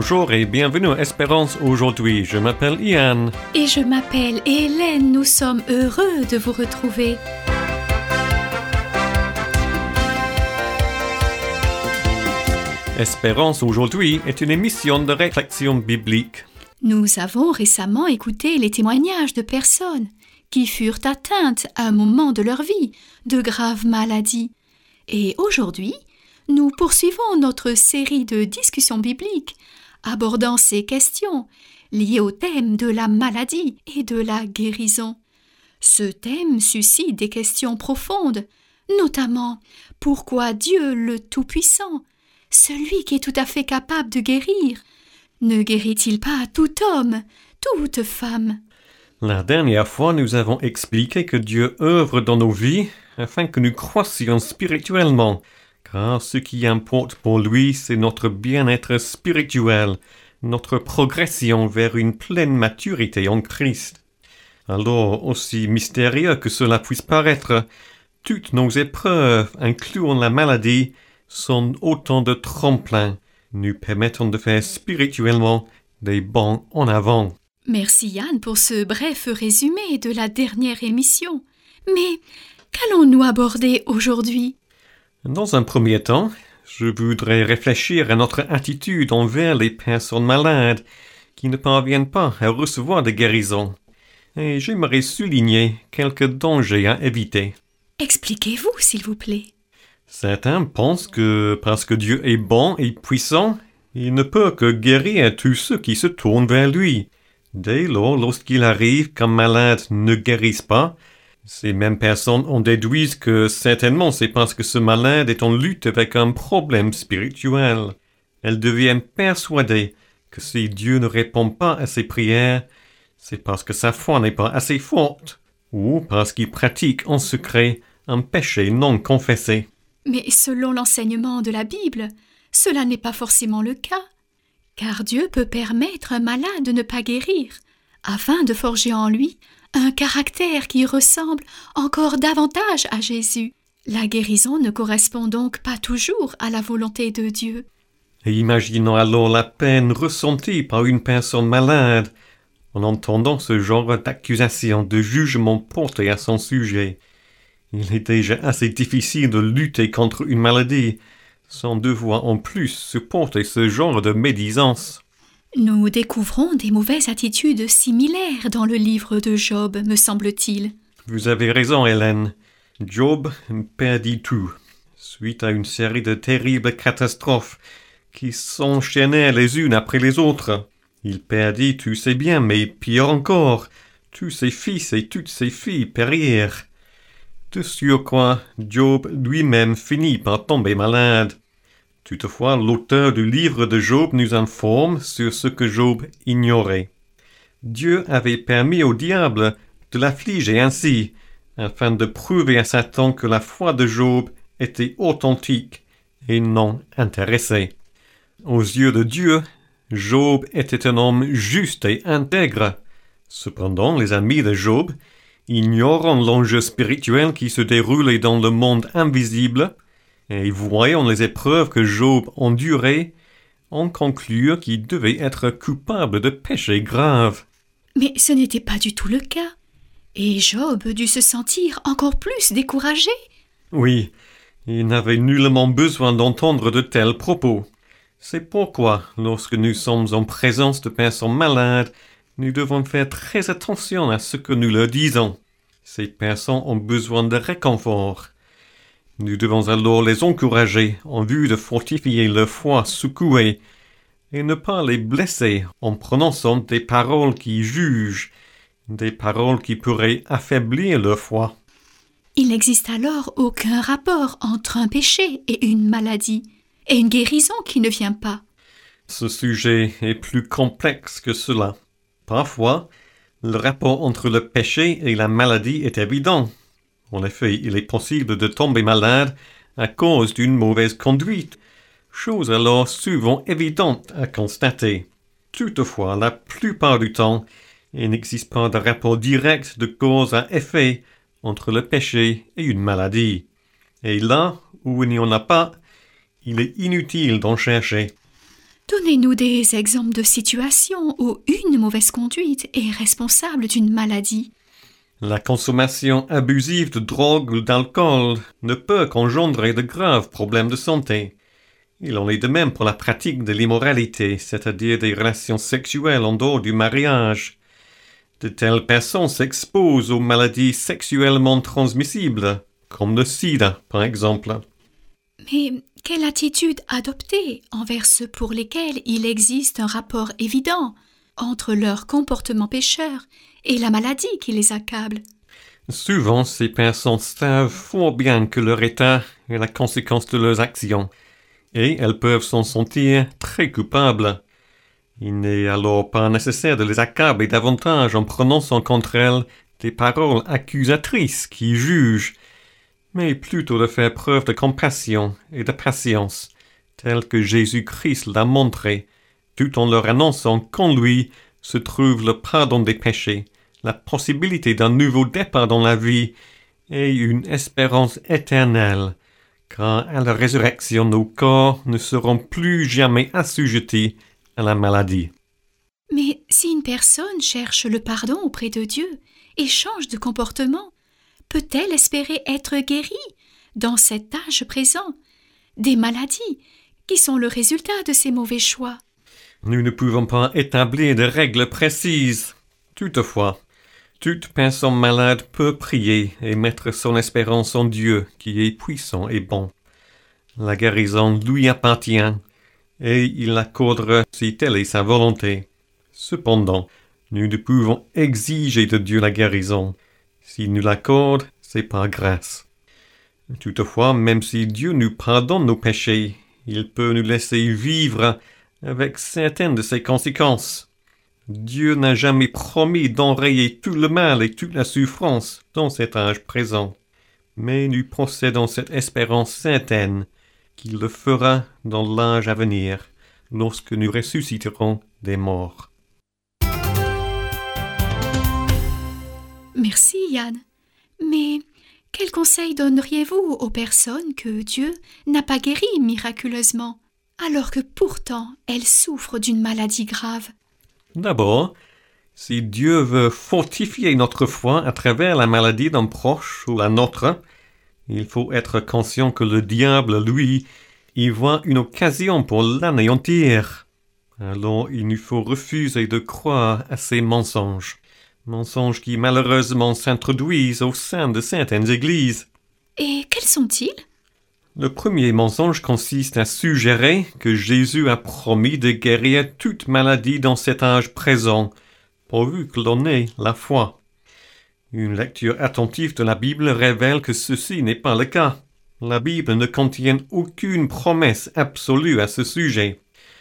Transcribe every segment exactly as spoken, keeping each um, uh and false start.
Bonjour et bienvenue à Espérance aujourd'hui. Je m'appelle Ian. Et je m'appelle Hélène. Nous sommes heureux de vous retrouver. Espérance aujourd'hui est une émission de réflexion biblique. Nous avons récemment écouté les témoignages de personnes qui furent atteintes à un moment de leur vie de graves maladies. Et aujourd'hui, nous poursuivons notre série de discussions bibliques abordant ces questions liées au thème de la maladie et de la guérison. Ce thème suscite des questions profondes, notamment pourquoi Dieu le Tout-Puissant, celui qui est tout à fait capable de guérir, ne guérit-il pas tout homme, toute femme? La dernière fois, nous avons expliqué que Dieu œuvre dans nos vies afin que nous croissions spirituellement, car ce qui importe pour lui, c'est notre bien-être spirituel, notre progression vers une pleine maturité en Christ. Alors, aussi mystérieux que cela puisse paraître, toutes nos épreuves, incluant la maladie, sont autant de tremplins, nous permettant de faire spirituellement des bonds en avant. Merci Yann pour ce bref résumé de la dernière émission. Mais qu'allons-nous aborder aujourd'hui? Dans un premier temps, je voudrais réfléchir à notre attitude envers les personnes malades qui ne parviennent pas à recevoir de guérison. Et j'aimerais souligner quelques dangers à éviter. Expliquez-vous, s'il vous plaît. Certains pensent que parce que Dieu est bon et puissant, il ne peut que guérir tous ceux qui se tournent vers lui. Dès lors, lorsqu'il arrive qu'un malade ne guérisse pas, ces mêmes personnes en déduisent que certainement c'est parce que ce malade est en lutte avec un problème spirituel. Elles deviennent persuadées que si Dieu ne répond pas à ses prières, c'est parce que sa foi n'est pas assez forte, ou parce qu'il pratique en secret un péché non confessé. Mais selon l'enseignement de la Bible, cela n'est pas forcément le cas, car Dieu peut permettre à un malade de ne pas guérir, afin de forger en lui un caractère qui ressemble encore davantage à Jésus. La guérison ne correspond donc pas toujours à la volonté de Dieu. Et imaginons alors la peine ressentie par une personne malade en entendant ce genre d'accusation, de jugement porté à son sujet. Il est déjà assez difficile de lutter contre une maladie sans devoir en plus supporter ce genre de médisance. Nous découvrons des mauvaises attitudes similaires dans le livre de Job, me semble-t-il. Vous avez raison, Hélène. Job perdit tout, suite à une série de terribles catastrophes qui s'enchaînaient les unes après les autres. Il perdit tous ses biens, mais pire encore, tous ses fils et toutes ses filles périrent. De surcroît, Job lui-même finit par tomber malade. Toutefois, l'auteur du livre de Job nous informe sur ce que Job ignorait. Dieu avait permis au diable de l'affliger ainsi, afin de prouver à Satan que la foi de Job était authentique et non intéressée. Aux yeux de Dieu, Job était un homme juste et intègre. Cependant, les amis de Job, ignorant l'enjeu spirituel qui se déroulait dans le monde invisible, et voyant les épreuves que Job endurait, on conclut qu'il devait être coupable de péchés graves. Mais ce n'était pas du tout le cas. Et Job dut se sentir encore plus découragé. Oui, il n'avait nullement besoin d'entendre de tels propos. C'est pourquoi, lorsque nous sommes en présence de personnes malades, nous devons faire très attention à ce que nous leur disons. Ces personnes ont besoin de réconfort. Nous devons alors les encourager en vue de fortifier leur foi secouée et ne pas les blesser en prononçant des paroles qui jugent, des paroles qui pourraient affaiblir leur foi. Il n'existe alors aucun rapport entre un péché et une maladie, et une guérison qui ne vient pas. Ce sujet est plus complexe que cela. Parfois, le rapport entre le péché et la maladie est évident. En effet, il est possible de tomber malade à cause d'une mauvaise conduite, chose alors souvent évidente à constater. Toutefois, la plupart du temps, il n'existe pas de rapport direct de cause à effet entre le péché et une maladie. Et là où il n'y en a pas, il est inutile d'en chercher. Donnez-nous des exemples de situations où une mauvaise conduite est responsable d'une maladie. La consommation abusive de drogue ou d'alcool ne peut qu'engendrer de graves problèmes de santé. Il en est de même pour la pratique de l'immoralité, c'est-à-dire des relations sexuelles en dehors du mariage. De telles personnes s'exposent aux maladies sexuellement transmissibles, comme le sida, par exemple. Mais quelle attitude adopter envers ceux pour lesquels il existe un rapport évident entre leur comportement pécheur et la maladie qui les accable? Souvent, ces personnes savent fort bien que leur état est la conséquence de leurs actions, et elles peuvent s'en sentir très coupables. Il n'est alors pas nécessaire de les accabler davantage en prononçant contre elles des paroles accusatrices qui jugent, mais plutôt de faire preuve de compassion et de patience, tel que Jésus-Christ l'a montré, tout en leur annonçant qu'en lui se trouve le pardon des péchés, la possibilité d'un nouveau départ dans la vie et une espérance éternelle, car à la résurrection nos corps ne seront plus jamais assujettis à la maladie. Mais si une personne cherche le pardon auprès de Dieu et change de comportement, peut-elle espérer être guérie dans cet âge présent des maladies qui sont le résultat de ces mauvais choix? Nous ne pouvons pas établir de règles précises. Toutefois, toute personne malade peut prier et mettre son espérance en Dieu qui est puissant et bon. La guérison lui appartient et il l'accordera si telle est sa volonté. Cependant, nous ne pouvons exiger de Dieu la guérison. S'il nous l'accorde, c'est par grâce. Toutefois, même si Dieu nous pardonne nos péchés, il peut nous laisser vivre avec certaines de ses conséquences. Dieu n'a jamais promis d'enrayer tout le mal et toute la souffrance dans cet âge présent, mais nous possédons cette espérance certaine qu'il le fera dans l'âge à venir, lorsque nous ressusciterons des morts. Merci Yann. Mais quel conseil donneriez-vous aux personnes que Dieu n'a pas guéries miraculeusement, alors que pourtant elles souffrent d'une maladie grave? D'abord, si Dieu veut fortifier notre foi à travers la maladie d'un proche ou la nôtre, il faut être conscient que le diable, lui, y voit une occasion pour l'anéantir. Alors il nous faut refuser de croire à ces mensonges. Mensonges qui malheureusement s'introduisent au sein de certaines églises. Et quels sont-ils? Le premier mensonge consiste à suggérer que Jésus a promis de guérir toute maladie dans cet âge présent, pourvu que l'on ait la foi. Une lecture attentive de la Bible révèle que ceci n'est pas le cas. La Bible ne contient aucune promesse absolue à ce sujet.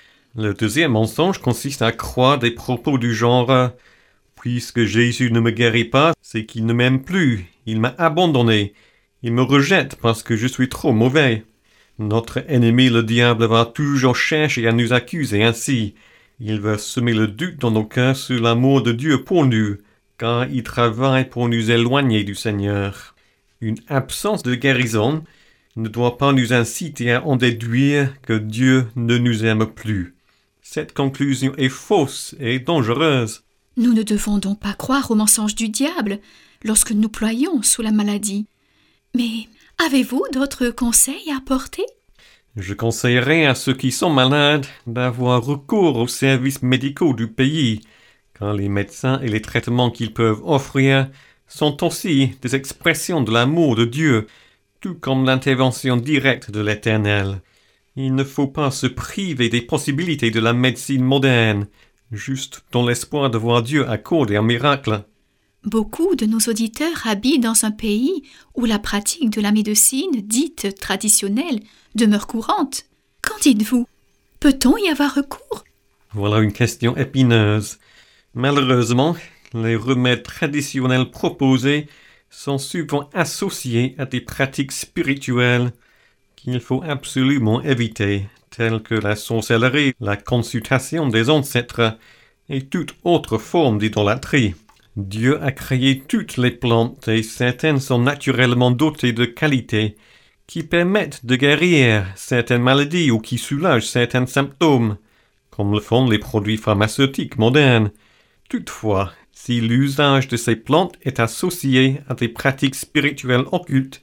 Le deuxième mensonge consiste à croire des propos du genre « Puisque Jésus ne me guérit pas, c'est qu'il ne m'aime plus, il m'a abandonné, il me rejette parce que je suis trop mauvais. » Notre ennemi le diable va toujours chercher à nous accuser ainsi. Il veut semer le doute dans nos cœurs sur l'amour de Dieu pour nous, car il travaille pour nous éloigner du Seigneur. Une absence de guérison ne doit pas nous inciter à en déduire que Dieu ne nous aime plus. Cette conclusion est fausse et dangereuse. Nous ne devons donc pas croire aux mensonges du diable lorsque nous ployons sous la maladie. Mais avez-vous d'autres conseils à apporter? Je conseillerais à ceux qui sont malades d'avoir recours aux services médicaux du pays, car les médecins et les traitements qu'ils peuvent offrir sont aussi des expressions de l'amour de Dieu, tout comme l'intervention directe de l'Éternel. Il ne faut pas se priver des possibilités de la médecine moderne, juste dans l'espoir de voir Dieu accorder un miracle. Beaucoup de nos auditeurs habitent dans un pays où la pratique de la médecine dite traditionnelle demeure courante. Qu'en dites-vous? Peut-on y avoir recours? Voilà une question épineuse. Malheureusement, les remèdes traditionnels proposés sont souvent associés à des pratiques spirituelles qu'il faut absolument éviter, telles que la sorcellerie, la consultation des ancêtres et toute autre forme d'idolâtrie. Dieu a créé toutes les plantes et certaines sont naturellement dotées de qualités qui permettent de guérir certaines maladies ou qui soulagent certains symptômes. comme le font les produits pharmaceutiques modernes. Toutefois, si l'usage de ces plantes est associé à des pratiques spirituelles occultes,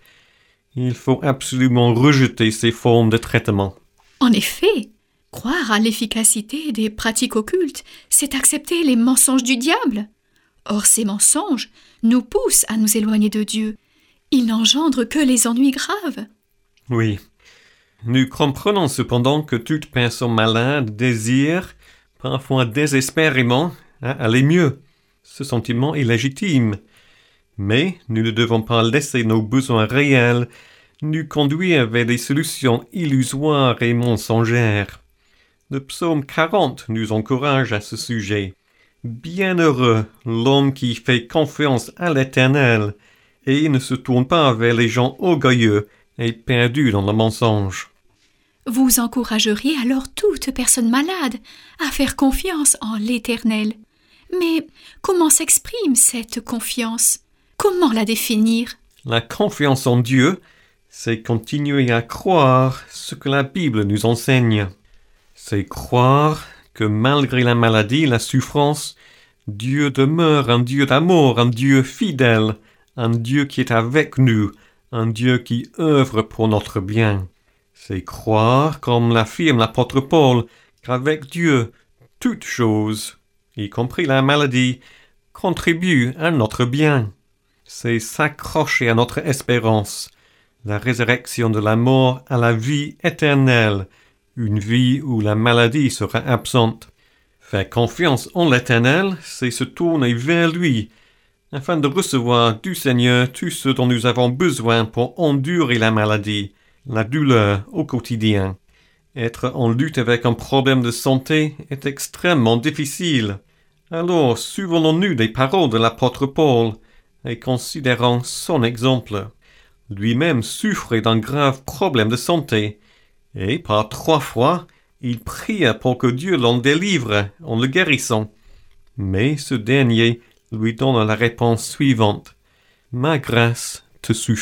il faut absolument rejeter ces formes de traitement. En effet, croire à l'efficacité des pratiques occultes, c'est accepter les mensonges du diable. Or, ces mensonges nous poussent à nous éloigner de Dieu. Ils n'engendrent que les ennuis graves. Oui. Nous comprenons cependant que toute personne malade désire, parfois désespérément, hein, aller mieux. Ce sentiment est légitime. Mais nous ne devons pas laisser nos besoins réels nous conduire vers des solutions illusoires et mensongères. Le psaume quarante nous encourage à ce sujet. Bienheureux l'homme qui fait confiance à l'Éternel et ne se tourne pas vers les gens orgueilleux et perdus dans le mensonge. Vous encourageriez alors toute personne malade à faire confiance en l'Éternel. Mais comment s'exprime cette confiance? Comment la définir? La confiance en Dieu, c'est continuer à croire ce que la Bible nous enseigne. C'est croire que malgré la maladie, la souffrance, Dieu demeure un Dieu d'amour, un Dieu fidèle, un Dieu qui est avec nous, un Dieu qui œuvre pour notre bien. C'est croire, comme l'affirme l'apôtre Paul, qu'avec Dieu, toutes choses, y compris la maladie, contribuent à notre bien. C'est s'accrocher à notre espérance, la résurrection de la mort à la vie éternelle, une vie où la maladie sera absente. Faire confiance en l'Éternel, c'est se tourner vers lui, afin de recevoir du Seigneur tout ce dont nous avons besoin pour endurer la maladie, la douleur au quotidien. Être en lutte avec un problème de santé est extrêmement difficile. Alors, souvenons-nous des paroles de l'apôtre Paul et considérons son exemple. Lui-même souffrait d'un grave problème de santé, et par trois fois, il pria pour que Dieu l'en délivre en le guérissant. Mais ce dernier lui donne la réponse suivante. « Ma grâce te suffit. »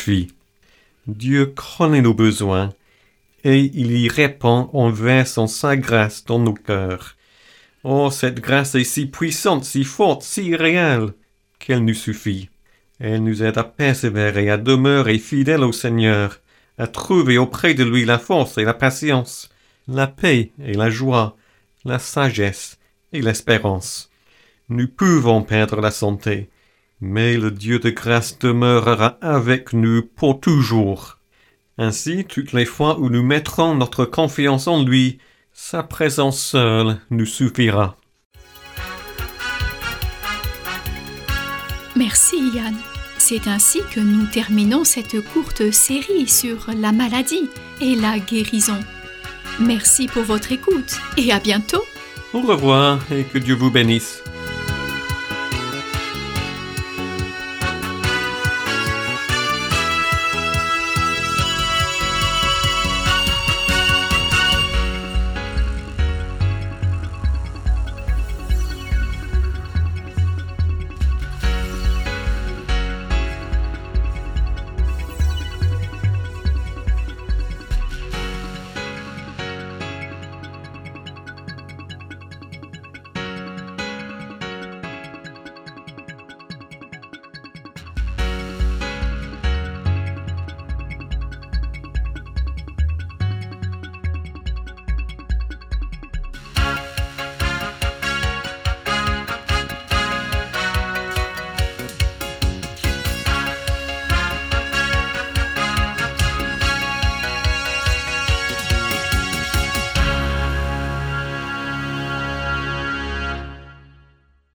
Dieu connaît nos besoins, et il y répond en versant sa grâce dans nos cœurs. Oh, cette grâce est si puissante, si forte, si réelle, qu'elle nous suffit. Elle nous aide à persévérer, à demeurer fidèles au Seigneur, à trouver auprès de lui la force et la patience, la paix et la joie, la sagesse et l'espérance. Nous pouvons perdre la santé, mais le Dieu de grâce demeurera avec nous pour toujours. Ainsi, toutes les fois où nous mettrons notre confiance en lui, sa présence seule nous suffira. Merci Yann. C'est ainsi que nous terminons cette courte série sur la maladie et la guérison. Merci pour votre écoute et à bientôt. Au revoir et que Dieu vous bénisse.